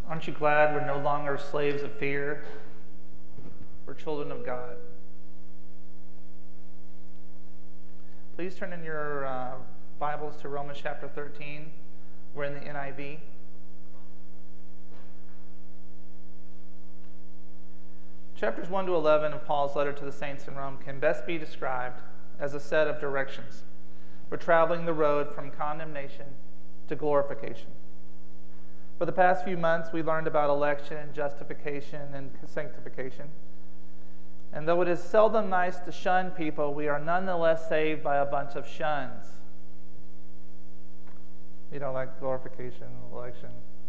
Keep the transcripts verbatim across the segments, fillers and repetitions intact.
Aren't you glad we're no longer slaves of fear? We're children of God. Please turn in your uh, Bibles to Romans chapter thirteen. We're in the N I V. Chapters one to eleven of Paul's letter to the saints in Rome can best be described as a set of directions for traveling the road from condemnation to glorification. For the past few months, we learned about election, justification, and sanctification. And though it is seldom nice to shun people, we are nonetheless saved by a bunch of shuns. You know, like glorification, election.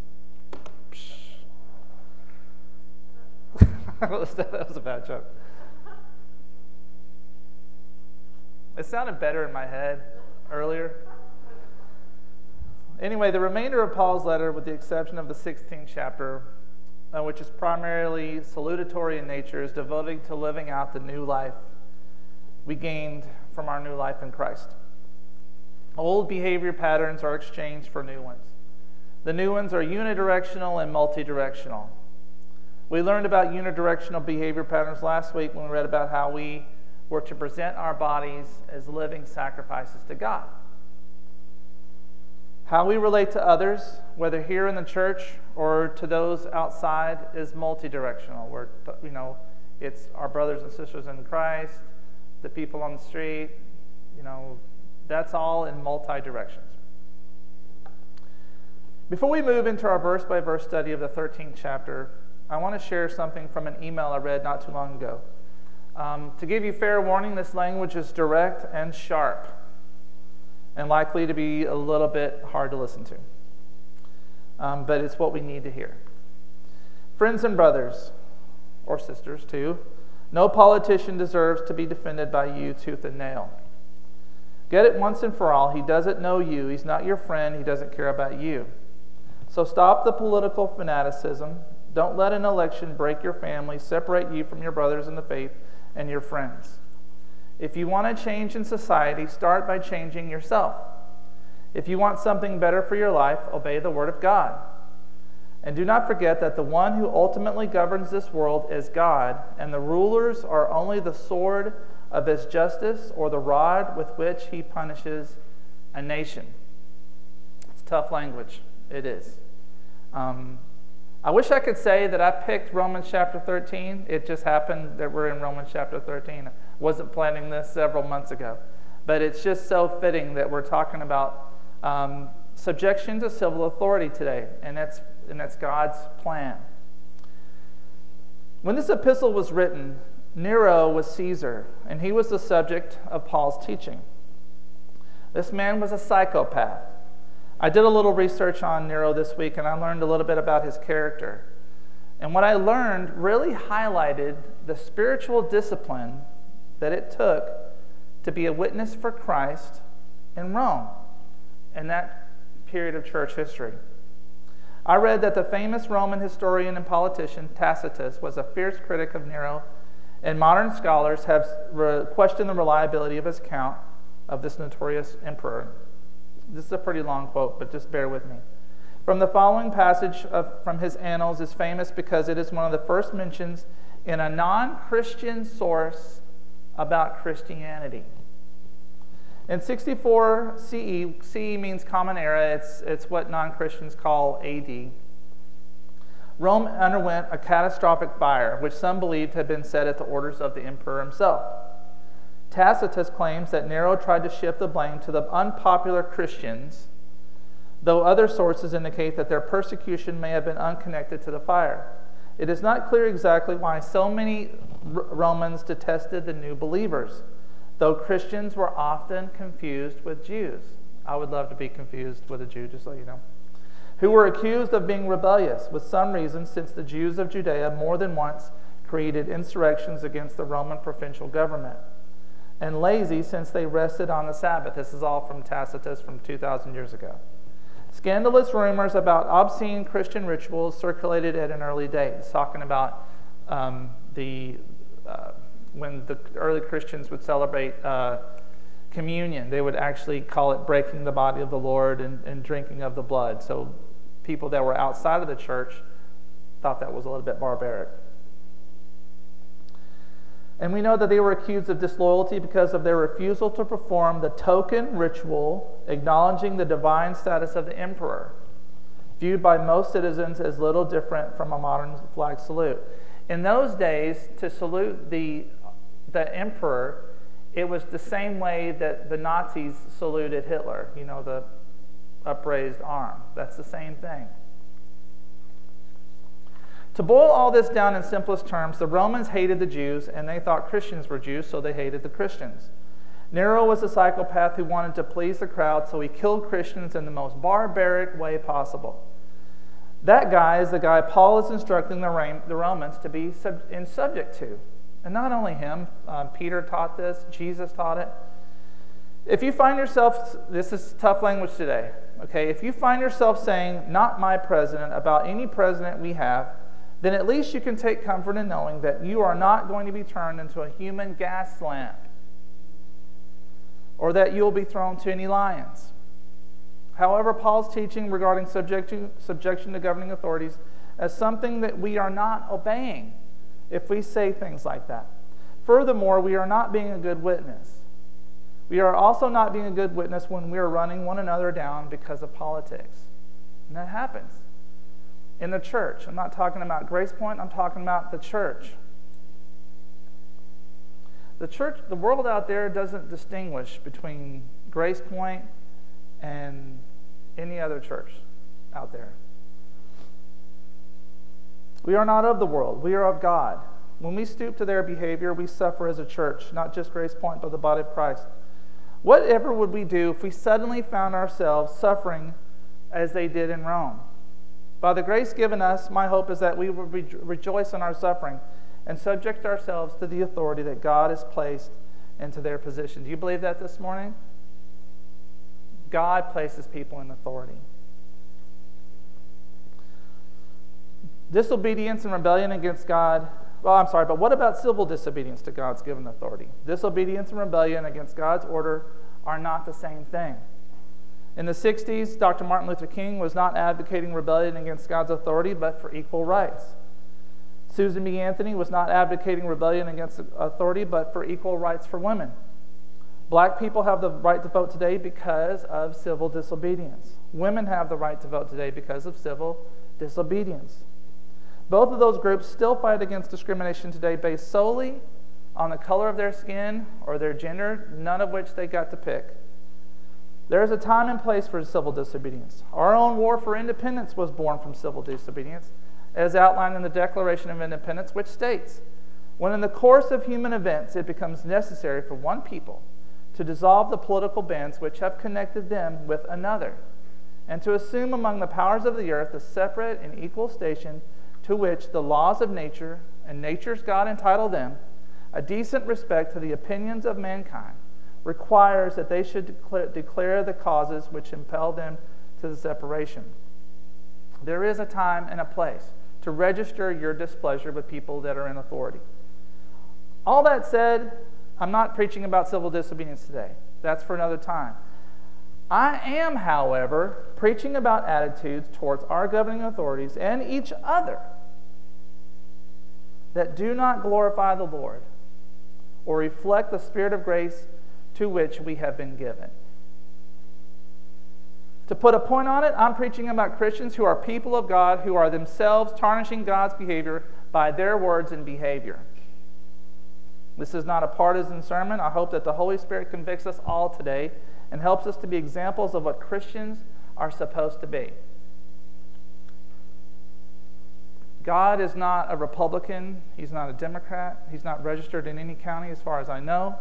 That was a bad joke. It sounded better in my head earlier. Anyway, the remainder of Paul's letter, with the exception of the sixteenth chapter, uh, which is primarily salutatory in nature, is devoted to living out the new life we gained from our new life in Christ. Old behavior patterns are exchanged for new ones. The new ones are unidirectional and multidirectional. We learned about unidirectional behavior patterns last week when we read about how we were to present our bodies as living sacrifices to God. How we relate to others, whether here in the church or to those outside, is multidirectional. We're, you know, it's our brothers and sisters in Christ, the people on the street, you know, that's all in multi-directions. Before we move into our verse-by-verse study of the thirteenth chapter, I want to share something from an email I read not too long ago. Um, to give you fair warning, this language is direct and sharp, and likely to be a little bit hard to listen to. Um, but it's what we need to hear. Friends and brothers, or sisters too, no politician deserves to be defended by you tooth and nail. Get it once and for all, he doesn't know you, he's not your friend, he doesn't care about you. So stop the political fanaticism. Don't let an election break your family, separate you from your brothers in the faith and your friends. If you want a change in society, start by changing yourself. If you want something better for your life, obey the Word of God. And do not forget that the one who ultimately governs this world is God, and the rulers are only the sword of his justice or the rod with which he punishes a nation. It's tough language. It is. Um, I wish I could say that I picked Romans chapter thirteen. It just happened that we're in Romans chapter thirteen. I wasn't planning this several months ago. But it's just so fitting that we're talking about um, subjection to civil authority today. And that's, and that's God's plan. When this epistle was written, Nero was Caesar, and he was the subject of Paul's teaching. This man was a psychopath. I did a little research on Nero this week, and I learned a little bit about his character. And what I learned really highlighted the spiritual discipline that it took to be a witness for Christ in Rome in that period of church history. I read that the famous Roman historian and politician Tacitus was a fierce critic of Nero, and modern scholars have questioned the reliability of his account of this notorious emperor. This is a pretty long quote, but just bear with me. From the following passage of, from his annals is famous because it is one of the first mentions in a non-Christian source about Christianity. In sixty-four C E, C E means Common Era, it's, it's what non-Christians call A D. Rome underwent a catastrophic fire, which some believed had been set at the orders of the emperor himself. Tacitus claims that Nero tried to shift the blame to the unpopular Christians, though other sources indicate that their persecution may have been unconnected to the fire. It is not clear exactly why so many R- Romans detested the new believers, though Christians were often confused with Jews. I would love to be confused with a Jew, just so you know. Who were accused of being rebellious, with some reason, since the Jews of Judea more than once created insurrections against the Roman provincial government, and lazy since they rested on the Sabbath. This is all from Tacitus from two thousand years ago. Scandalous rumors about obscene Christian rituals circulated at an early date, talking about um, the uh, when the early Christians would celebrate uh, communion, they would actually call it breaking the body of the Lord and, and drinking of the blood. So people that were outside of the church thought that was a little bit barbaric. And we know that they were accused of disloyalty because of their refusal to perform the token ritual acknowledging the divine status of the emperor, viewed by most citizens as little different from a modern flag salute. In those days, to salute the, the emperor, it was the same way that the Nazis saluted Hitler, you know, the upraised arm. That's the same thing. To boil all this down in simplest terms, the Romans hated the Jews, and they thought Christians were Jews, so they hated the Christians. Nero was a psychopath who wanted to please the crowd, so he killed Christians in the most barbaric way possible. That guy is the guy Paul is instructing the, the Romans to be sub- in subject to. And not only him, um, Peter taught this, Jesus taught it. If you find yourself, this is tough language today, okay? If you find yourself saying, not my president, about any president we have, then at least you can take comfort in knowing that you are not going to be turned into a human gas lamp, or that you will be thrown to any lions. However, Paul's teaching regarding subjection, subjection to governing authorities as something that we are not obeying if we say things like that. Furthermore, we are not being a good witness. We are also not being a good witness when we are running one another down because of politics. And that happens in the church. I'm not talking about Grace Point, I'm talking about the church. The church, the world out there doesn't distinguish between Grace Point and any other church out there. We are not of the world, we are of God. When we stoop to their behavior, we suffer as a church, not just Grace Point, but the body of Christ. Whatever would we do if we suddenly found ourselves suffering as they did in Rome? By the grace given us, my hope is that we will re- rejoice in our suffering and subject ourselves to the authority that God has placed into their position. Do you believe that this morning? God places people in authority. Disobedience and rebellion against God. Well, I'm sorry, but what about civil disobedience to God's given authority? Disobedience and rebellion against God's order are not the same thing. In the sixties, Doctor Martin Luther King was not advocating rebellion against God's authority, but for equal rights. Susan B. Anthony was not advocating rebellion against authority, but for equal rights for women. Black people have the right to vote today because of civil disobedience. Women have the right to vote today because of civil disobedience. Both of those groups still fight against discrimination today based solely on the color of their skin or their gender, none of which they got to pick. There is a time and place for civil disobedience. Our own war for independence was born from civil disobedience, as outlined in the Declaration of Independence, which states, when in the course of human events it becomes necessary for one people to dissolve the political bands which have connected them with another, and to assume among the powers of the earth a separate and equal station to which the laws of nature and nature's God entitle them, a decent respect to the opinions of mankind requires that they should declare, declare the causes which impel them to the separation. There is a time and a place to register your displeasure with people that are in authority. All that said, I'm not preaching about civil disobedience today. That's for another time. I am, however, preaching about attitudes towards our governing authorities and each other that do not glorify the Lord or reflect the Spirit of grace to which we have been given. To put a point on it, I'm preaching about Christians who are people of God who are themselves tarnishing God's behavior by their words and behavior. This is not a partisan sermon. I hope that the Holy Spirit convicts us all today and helps us to be examples of what Christians are supposed to be. God is not a Republican. He's not a Democrat. He's not registered in any county as far as I know.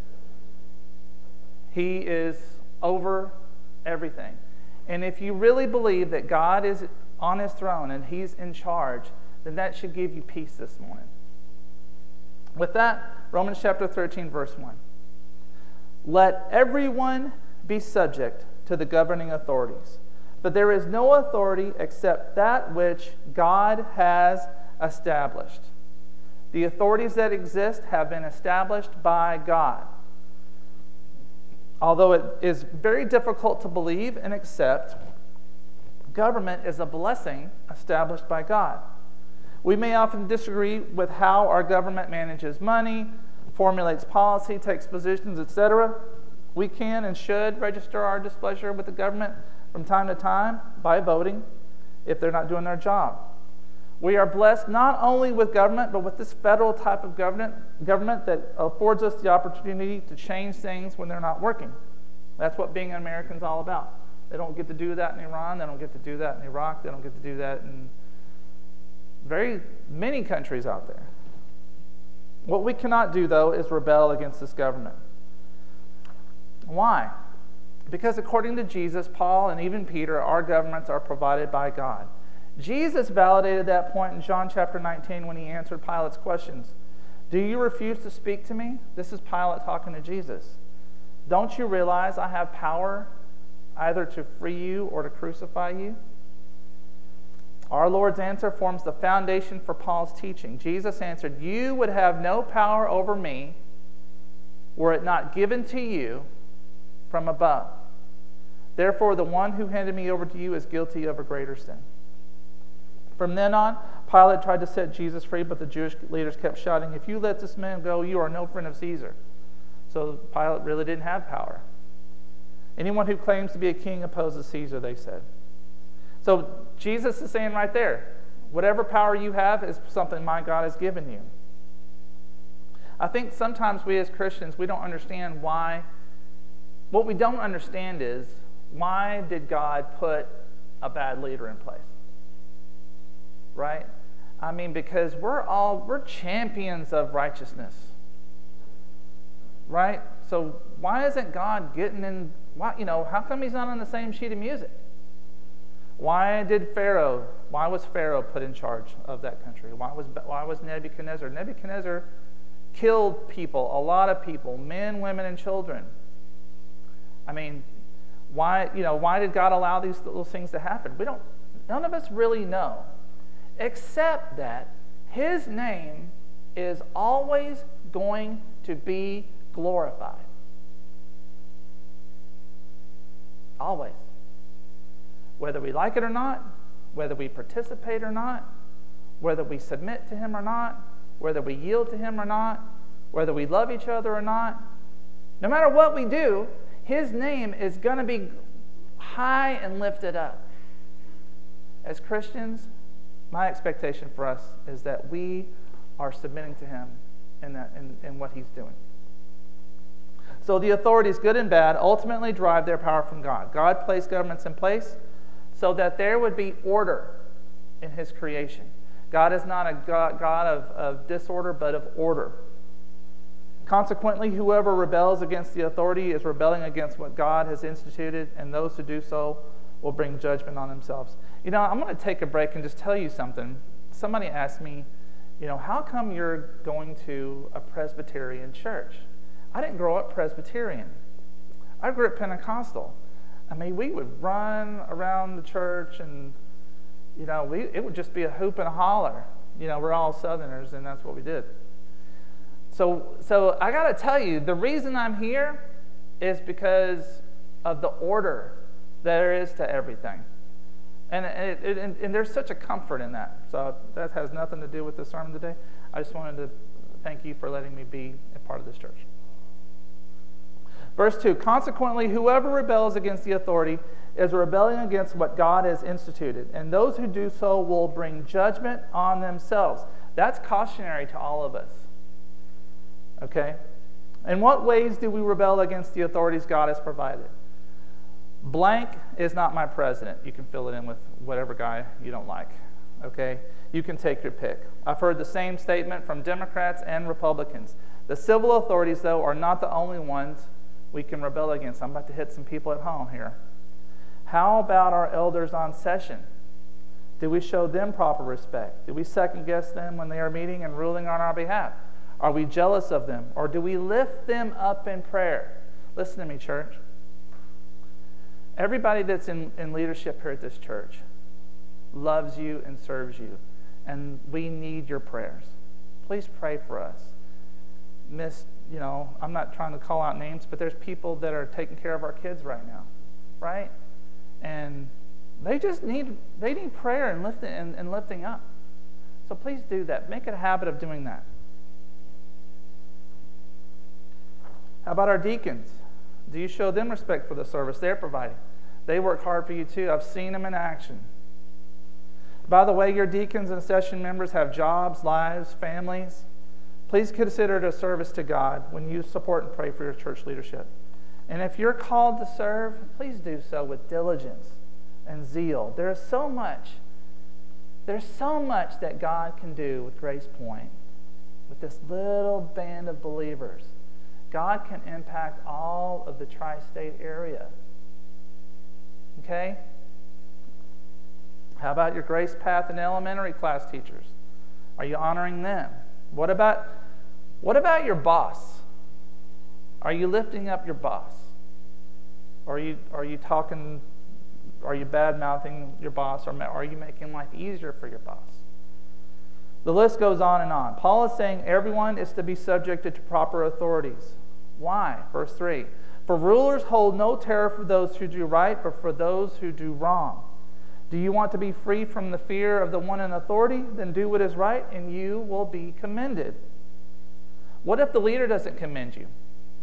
He is over everything. And if you really believe that God is on his throne and he's in charge, then that should give you peace this morning. With that, Romans chapter thirteen, verse one. Let everyone be subject to the governing authorities, but there is no authority except that which God has established. The authorities that exist have been established by God. Although it is very difficult to believe and accept, government is a blessing established by God. We may often disagree with how our government manages money, formulates policy, takes positions, et cetera. We can and should register our displeasure with the government from time to time by voting if they're not doing their job. We are blessed not only with government, but with this federal type of government, government that affords us the opportunity to change things when they're not working. That's what being an American is all about. They don't get to do that in Iran. They don't get to do that in Iraq. They don't get to do that in very many countries out there. What we cannot do, though, is rebel against this government. Why? Because according to Jesus, Paul, and even Peter, our governments are provided by God. Jesus validated that point in John chapter nineteen when he answered Pilate's questions. Do you refuse to speak to me? This is Pilate talking to Jesus. Don't you realize I have power either to free you or to crucify you? Our Lord's answer forms the foundation for Paul's teaching. Jesus answered, you would have no power over me were it not given to you from above. Therefore, the one who handed me over to you is guilty of a greater sin. From then on, Pilate tried to set Jesus free, but the Jewish leaders kept shouting, if you let this man go, you are no friend of Caesar. So Pilate really didn't have power. Anyone who claims to be a king opposes Caesar, they said. So Jesus is saying right there, whatever power you have is something my God has given you. I think sometimes we as Christians, we don't understand why. What we don't understand is, why did God put a bad leader in place? Right? I mean, because we're all, we're champions of righteousness. Right? So why isn't God getting in, why, you know, how come he's not on the same sheet of music? Why did Pharaoh, why was Pharaoh put in charge of that country? Why was, why was Nebuchadnezzar? Nebuchadnezzar killed people, a lot of people, men, women, and children. I mean, why, you know, why did God allow these little things to happen? We don't, none of us really know. Except that his name is always going to be glorified. Always. Whether we like it or not, whether we participate or not, whether we submit to him or not, whether we yield to him or not, whether we love each other or not, no matter what we do, his name is going to be high and lifted up. As Christians, my expectation for us is that we are submitting to him in, that, in, in what he's doing. So the authorities, good and bad, ultimately derive their power from God. God placed governments in place so that there would be order in his creation. God is not a God, God of, of disorder, but of order. Consequently, whoever rebels against the authority is rebelling against what God has instituted, and those who do so will bring judgment on themselves. You know, I'm going to take a break and just tell you something. Somebody asked me, you know, how come you're going to a Presbyterian church? I didn't grow up Presbyterian. I grew up Pentecostal. I mean, we would run around the church and, you know, we it would just be a hoop and a holler. You know, we're all Southerners, and that's what we did. So, so I got to tell you, the reason I'm here is because of the order there is to everything. And, it, it, and, and there's such a comfort in that. So that has nothing to do with the sermon today. I just wanted to thank you for letting me be a part of this church. Verse two, consequently, whoever rebels against the authority is rebelling against what God has instituted, and those who do so will bring judgment on themselves. That's cautionary to all of us. Okay? In what ways do we rebel against the authorities God has provided? Blank is not my president. You can fill it in with whatever guy you don't like. Okay? You can take your pick. I've heard the same statement from Democrats and Republicans. The civil authorities, though, are not the only ones we can rebel against. I'm about to hit some people at home here. How about our elders on session? Do we show them proper respect? Do we second guess them when they are meeting and ruling on our behalf? Are we jealous of them? Or do we lift them up in prayer? Listen to me, church. Everybody that's in, in leadership here at this church loves you and serves you. And we need your prayers. Please pray for us. Miss, you know, I'm not trying to call out names, but there's people that are taking care of our kids right now. Right? And they just need they need prayer and lifting and, and lifting up. So please do that. Make it a habit of doing that. How about our deacons? Do you show them respect for the service they're providing? They work hard for you too. I've seen them in action. By the way, your deacons and session members have jobs, lives, families. Please consider it a service to God when you support and pray for your church leadership. And if you're called to serve, please do so with diligence and zeal. There's so much, there's so much that God can do with Grace Point, with this little band of believers. God can impact all of the tri-state area. Okay? How about your Grace Path and elementary class teachers? Are you honoring them? What about, what about your boss? Are you lifting up your boss? Are you, are you talking, are you bad-mouthing your boss, or are you making life easier for your boss? The list goes on and on. Paul is saying everyone is to be subjected to proper authorities. Why? Verse three. For rulers hold no terror for those who do right, but for those who do wrong. Do you want to be free from the fear of the one in authority? Then do what is right, and you will be commended. What if the leader doesn't commend you?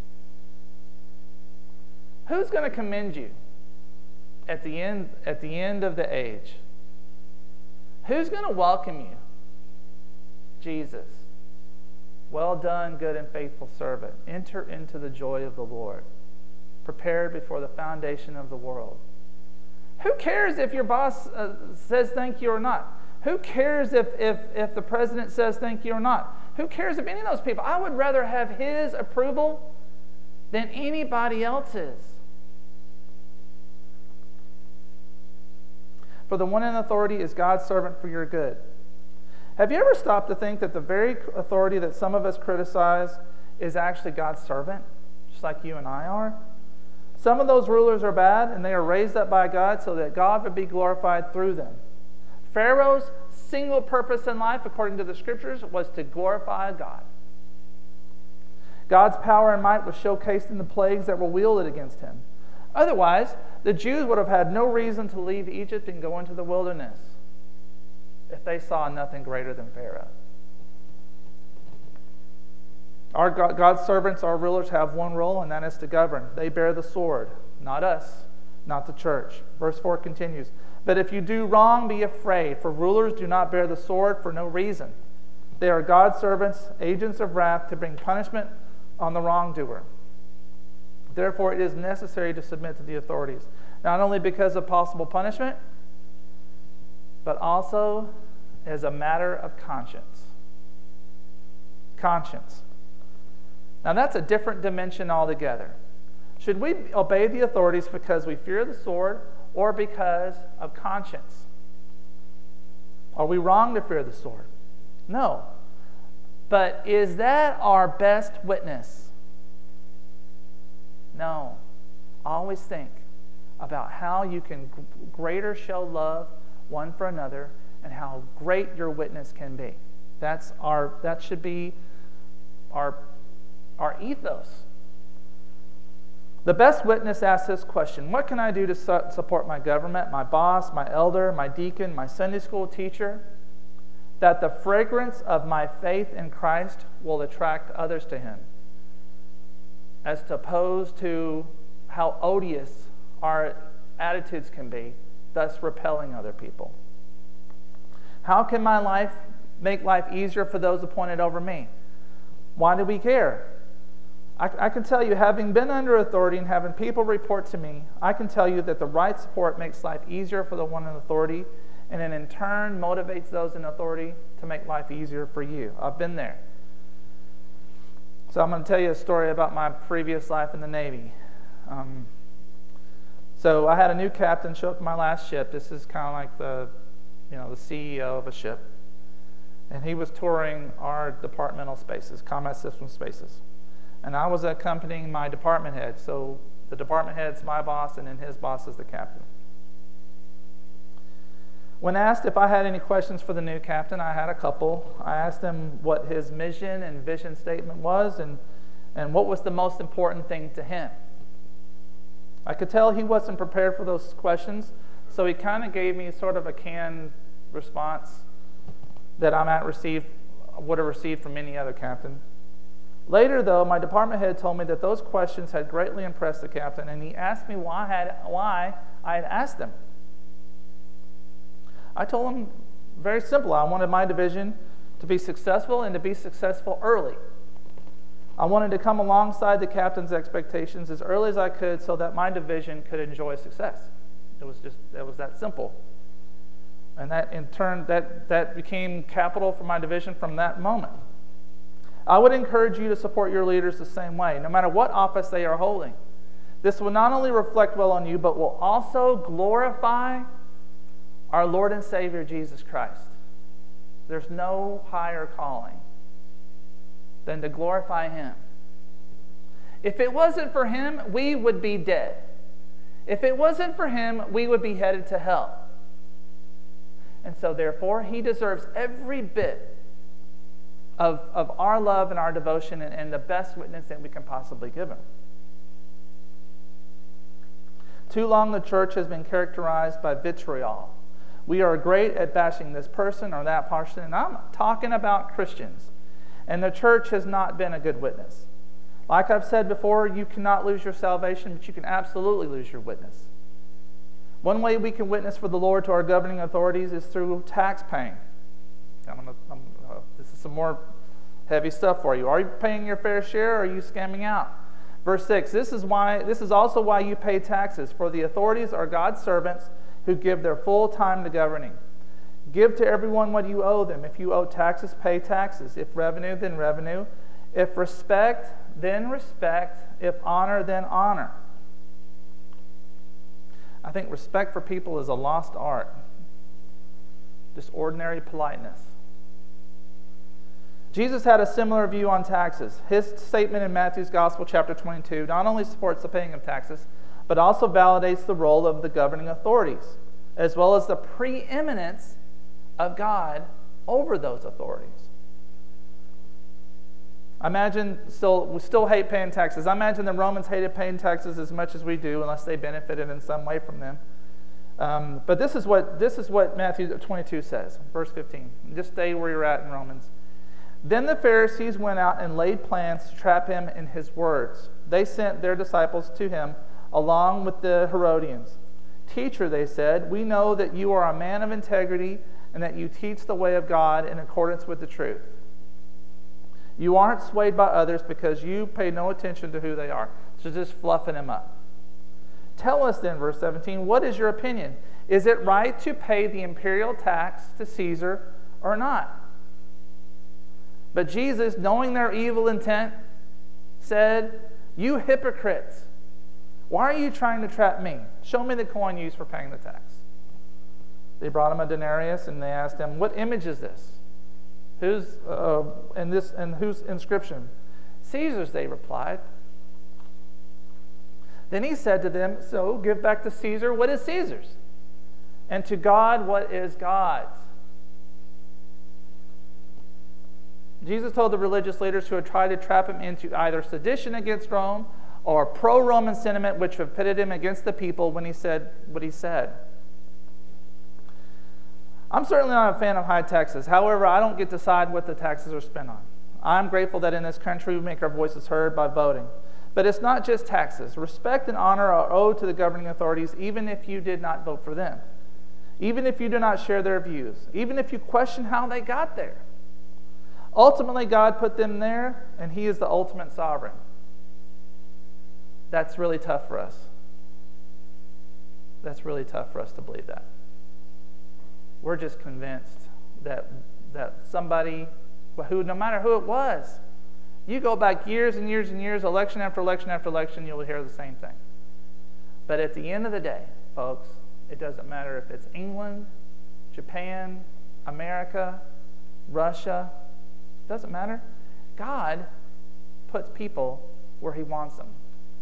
Who's going to commend you at the end, at the end of the age? Who's going to welcome you? Jesus. Well done, good and faithful servant. Enter into the joy of the Lord. Prepared before the foundation of the world. Who cares if your boss uh, says thank you or not? Who cares if, if, if the president says thank you or not? Who cares if any of those people? I would rather have his approval than anybody else's. For the one in authority is God's servant for your good. Have you ever stopped to think that the very authority that some of us criticize is actually God's servant, just like you and I are? Some of those rulers are bad, and they are raised up by God so that God would be glorified through them. Pharaoh's single purpose in life, according to the Scriptures, was to glorify God. God's power and might was showcased in the plagues that were wielded against him. Otherwise, the Jews would have had no reason to leave Egypt and go into the wilderness if they saw nothing greater than Pharaoh. Our God, God's servants, our rulers, have one role, and that is to govern. They bear the sword, not us, not the church. Verse four continues, but if you do wrong, be afraid, for rulers do not bear the sword for no reason. They are God's servants, agents of wrath, to bring punishment on the wrongdoer. Therefore, it is necessary to submit to the authorities, not only because of possible punishment, but also as a matter of conscience. Conscience. Now, that's a different dimension altogether. Should we obey the authorities because we fear the sword or because of conscience? Are we wrong to fear the sword? No. But is that our best witness? No. Always think about how you can greater show love one for another and how great your witness can be. That's our. That should be our, our ethos. The best witness asks this question: what can I do to su- support my government, my boss, my elder, my deacon, my Sunday school teacher, that the fragrance of my faith in Christ will attract others to him, as opposed to how odious our attitudes can be, thus repelling other people? How can my life make life easier for those appointed over me? Why do we care? I, I can tell you, having been under authority and having people report to me, I can tell you that the right support makes life easier for the one in authority, and then in turn motivates those in authority to make life easier for you. I've been there. So I'm going to tell you a story about my previous life in the Navy. Um, so I had a new captain show up in my last ship. This is kind of like the, you know, the C E O of a ship. And he was touring our departmental spaces, combat system spaces. And I was accompanying my department head. So the department head's my boss, and then his boss is the captain. When asked if I had any questions for the new captain, I had a couple. I asked him what his mission and vision statement was, and, and what was the most important thing to him. I could tell he wasn't prepared for those questions, so he kind of gave me sort of a canned response. that I'm at received would have received from any other captain. Later, though, my department head told me that those questions had greatly impressed the captain, and he asked me why I had, why I had asked them. I told him, very simple, I wanted my division to be successful and to be successful early. I wanted to come alongside the captain's expectations as early as I could so that my division could enjoy success. It was just, it was that simple. And that, in turn, that, that became capital for my division from that moment. I would encourage you to support your leaders the same way, no matter what office they are holding. This will not only reflect well on you, but will also glorify our Lord and Savior, Jesus Christ. There's no higher calling than to glorify Him. If it wasn't for Him, we would be dead. If it wasn't for Him, we would be headed to hell. And so therefore, He deserves every bit Of, of our love and our devotion and, and the best witness that we can possibly give Him. Too long the church has been characterized by vitriol. We are great at bashing this person or that person, and I'm talking about Christians. And the church has not been a good witness. Like I've said before, you cannot lose your salvation, but you can absolutely lose your witness. One way we can witness for the Lord to our governing authorities is through tax paying. I'm gonna, I'm, uh, this is some more heavy stuff for you. Are you paying your fair share, or are you scamming out? Verse six, this is why. This is also why you pay taxes, for the authorities are God's servants who give their full time to governing. Give to everyone what you owe them. If you owe taxes, pay taxes. If revenue, then revenue. If respect, then respect. If honor, then honor. I think respect for people is a lost art. Just ordinary politeness. Jesus had a similar view on taxes. His statement in Matthew's Gospel, chapter twenty-two, not only supports the paying of taxes, but also validates the role of the governing authorities, as well as the preeminence of God over those authorities. I imagine still, we still hate paying taxes. I imagine the Romans hated paying taxes as much as we do, unless they benefited in some way from them. Um, but this is what this is what Matthew twenty-two says, verse fifteen. Just stay where you're at in Romans. Then the Pharisees went out and laid plans to trap him in his words. They sent their disciples to him along with the Herodians. Teacher, they said, we know that you are a man of integrity and that you teach the way of God in accordance with the truth. You aren't swayed by others because you pay no attention to who they are. So just fluffing him up. Tell us then, verse seventeen, what is your opinion? Is it right to pay the imperial tax to Caesar or not? But Jesus, knowing their evil intent, said, you hypocrites, why are you trying to trap me? Show me the coin used for paying the tax. They brought him a denarius and they asked him, what image is this? Whose uh, and this and whose inscription? Caesar's, they replied. Then he said to them, so give back to Caesar what is Caesar's, and to God what is God's. Jesus told the religious leaders who had tried to trap him into either sedition against Rome or pro-Roman sentiment which have pitted him against the people when he said what he said. I'm certainly not a fan of high taxes. However, I don't get to decide what the taxes are spent on. I'm grateful that in this country we make our voices heard by voting. But it's not just taxes. Respect and honor are owed to the governing authorities even if you did not vote for them. Even if you do not share their views. Even if you question how they got there. Ultimately, God put them there, and He is the ultimate sovereign. That's really tough for us. That's really tough for us to believe that. We're just convinced that that somebody, who, no matter who it was, you go back years and years and years, election after election after election, you'll hear the same thing. But at the end of the day, folks, it doesn't matter if it's England, Japan, America, Russia. Doesn't matter. God puts people where He wants them.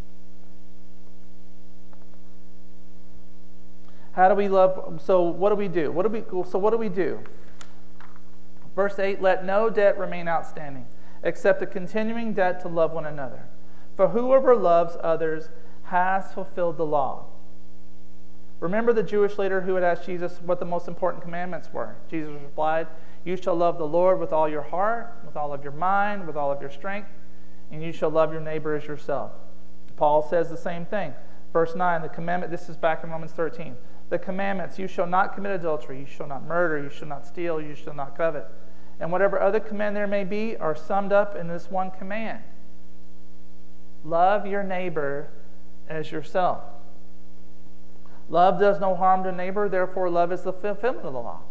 How do we love? So what do we do? What do we? So what do we do? Verse eight: let no debt remain outstanding, except a continuing debt to love one another. For whoever loves others has fulfilled the law. Remember the Jewish leader who had asked Jesus what the most important commandments were. Jesus replied, You shall love the Lord with all your heart, with all of your mind, with all of your strength, and you shall love your neighbor as yourself. Paul says the same thing. Verse nine, the commandment, this is back in Romans thirteen. The commandments, you shall not commit adultery, you shall not murder, you shall not steal, you shall not covet. And whatever other command there may be are summed up in this one command. Love your neighbor as yourself. Love does no harm to neighbor, therefore love is the fulfillment of the law.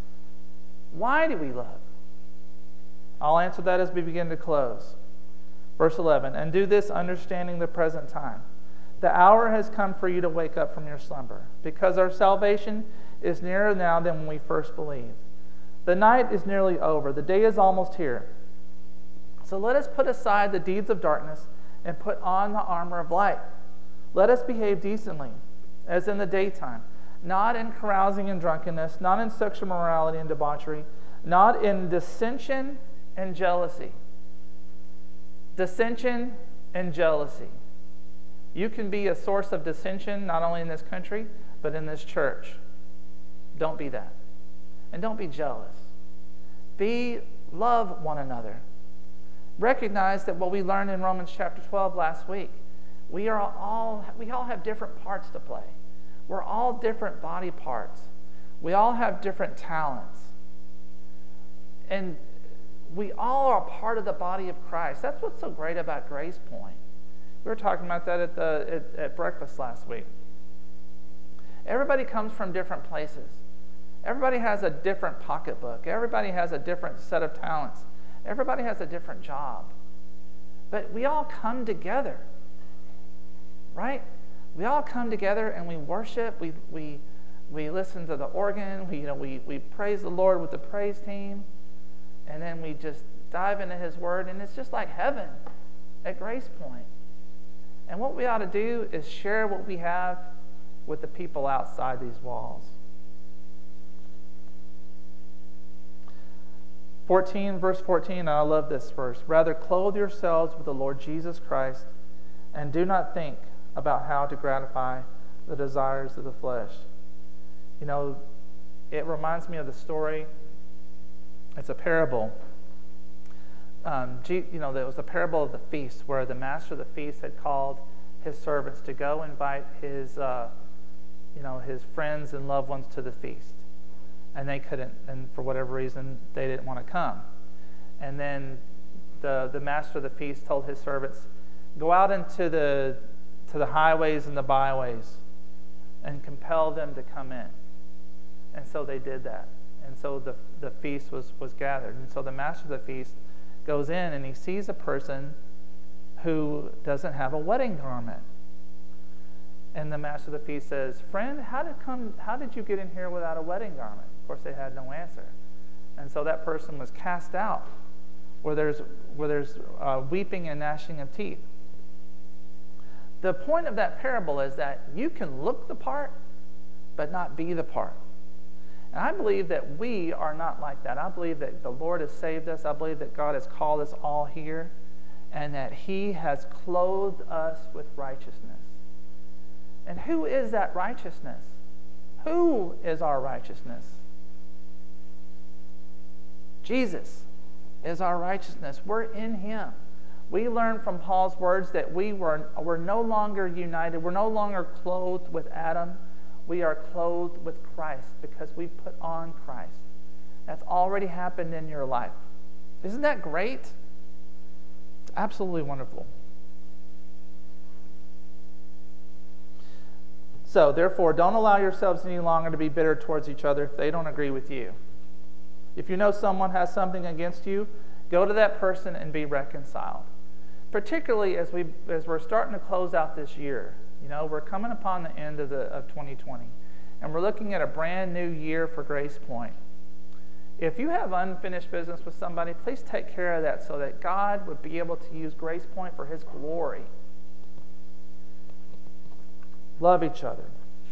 Why do we love? I'll answer that as we begin to close. Verse eleven, and do this understanding the present time. The hour has come for you to wake up from your slumber, because our salvation is nearer now than when we first believed. The night is nearly over. The day is almost here. So let us put aside the deeds of darkness and put on the armor of light. Let us behave decently, as in the daytime, not in carousing and drunkenness, not in sexual morality and debauchery, not in dissension and jealousy. Dissension and jealousy. You can be a source of dissension not only in this country, but in this church. Don't be that. And don't be jealous. Be, love one another. Recognize that what we learned in Romans chapter twelve last week, we are all we all have different parts to play. We're all different body parts. We all have different talents. And we all are part of the body of Christ. That's what's so great about Grace Point. We were talking about that at, the, at, at breakfast last week. Everybody comes from different places. Everybody has a different pocketbook. Everybody has a different set of talents. Everybody has a different job. But we all come together, right? We all come together and we worship. We we we listen to the organ. We you know we we praise the Lord with the praise team, and then we just dive into His Word, and it's just like heaven at Grace Point. And what we ought to do is share what we have with the people outside these walls. fourteen, verse fourteen, and I love this verse. Rather, clothe yourselves with the Lord Jesus Christ, and do not think about how to gratify the desires of the flesh. You know, it reminds me of the story. It's a parable. Um, you know, there was a parable of the feast where the master of the feast had called his servants to go invite his, uh, you know, his friends and loved ones to the feast. And they couldn't, and for whatever reason, they didn't want to come. And then the the master of the feast told his servants, go out into the to the highways and the byways and compel them to come in. And so they did that. And so the the feast was, was gathered. And so the master of the feast goes in and he sees a person who doesn't have a wedding garment. And the master of the feast says, friend, how did come how did you get in here without a wedding garment? Of course, they had no answer. And so that person was cast out where there's, where there's uh, weeping and gnashing of teeth. The point of that parable is that you can look the part, but not be the part. And I believe that we are not like that. I believe that the Lord has saved us. I believe that God has called us all here, and that He has clothed us with righteousness. And who is that righteousness? Who is our righteousness? Jesus is our righteousness. We're in Him. We learn from Paul's words that we were we're no longer united. We're no longer clothed with Adam. We are clothed with Christ because we put on Christ. That's already happened in your life. Isn't that great? It's absolutely wonderful. So, therefore, don't allow yourselves any longer to be bitter towards each other if they don't agree with you. If you know someone has something against you, go to that person and be reconciled. Particularly as we as we're starting to close out this year. You know, we're coming upon the end of the of twenty twenty, and we're looking at a brand new year for Grace Point. If you have unfinished business with somebody, please take care of that so that God would be able to use Grace Point for His glory. Love each other.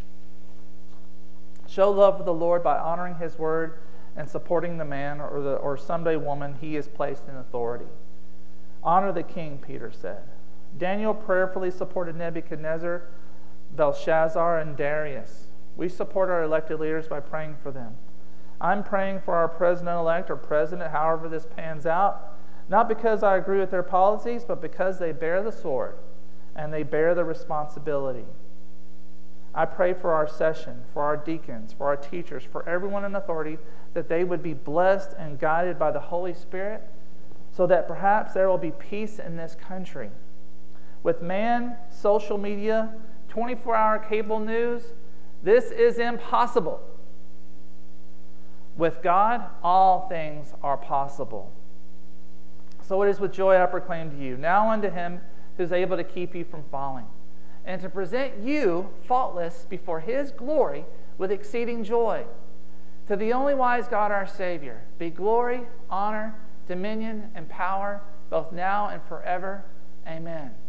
Show love for the Lord by honoring His word and supporting the man or the or someday woman He has placed in authority. Honor the king, Peter said. Daniel prayerfully supported Nebuchadnezzar, Belshazzar, and Darius. We support our elected leaders by praying for them. I'm praying for our president-elect or president, however this pans out, not because I agree with their policies, but because they bear the sword and they bear the responsibility. I pray for our session, for our deacons, for our teachers, for everyone in authority, that they would be blessed and guided by the Holy Spirit, so that perhaps there will be peace in this country. With man, social media, twenty-four hour cable news, this is impossible. With God, all things are possible. So it is with joy I proclaim to you, now unto him who is able to keep you from falling, and to present you faultless before his glory with exceeding joy. To the only wise God our Savior, be glory, honor, dominion, and power, both now and forever. Amen.